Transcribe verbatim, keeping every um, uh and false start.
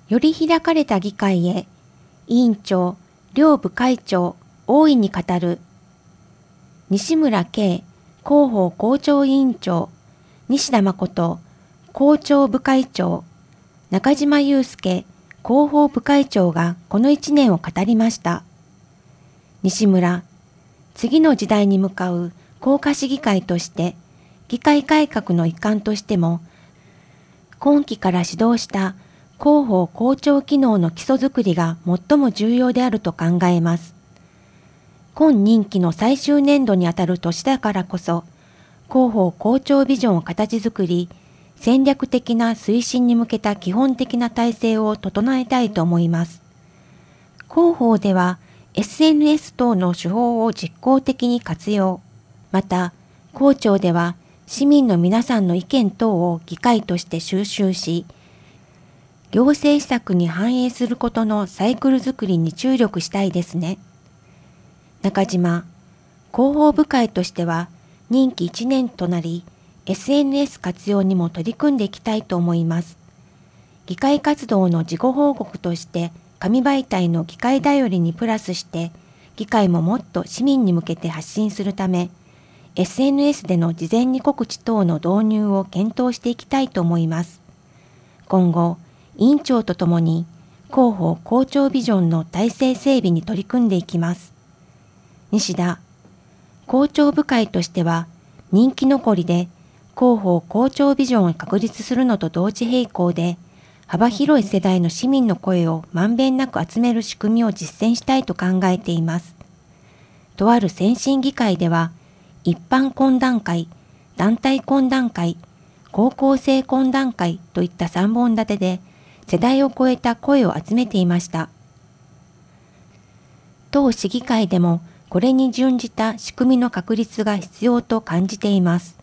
より開かれた議会へ、委員長、両部会長、大いに語る。西村圭広報校長委員長、西田誠校長部会長、中島祐介広報部会長がこの一年を語りました。西村、次の時代に向かう校下市議会として、議会改革の一環としても、今期から始動した広報校長機能の基礎づくりが最も重要であると考えます。今任期の最終年度にあたる年だからこそ、広報校長ビジョンを形作り、戦略的な推進に向けた基本的な体制を整えたいと思います。広報では エスエヌエス 等の手法を実効的に活用。また、校庁では市民の皆さんの意見等を議会として収集し、行政施策に反映することのサイクルづくりに注力したいですね。中島、広報部会としては任期いちねんとなり、エスエヌエス 活用にも取り組んでいきたいと思います。議会活動の事後報告として紙媒体の議会だよりにプラスして、議会ももっと市民に向けて発信するため、エスエヌエス での事前に告知等の導入を検討していきたいと思います。今後、委員長とともに広報校長ビジョンの体制整備に取り組んでいきます。西田、校長部会としては任期残りで広報校長ビジョンを確立するのと同時並行で幅広い世代の市民の声をまんべんなく集める仕組みを実践したいと考えています。とある先進議会では一般懇談会、団体懇談会、高校生懇談会といった三本立てで世代を超えた声を集めていました。当市議会でもこれに準じた仕組みの確立が必要と感じています。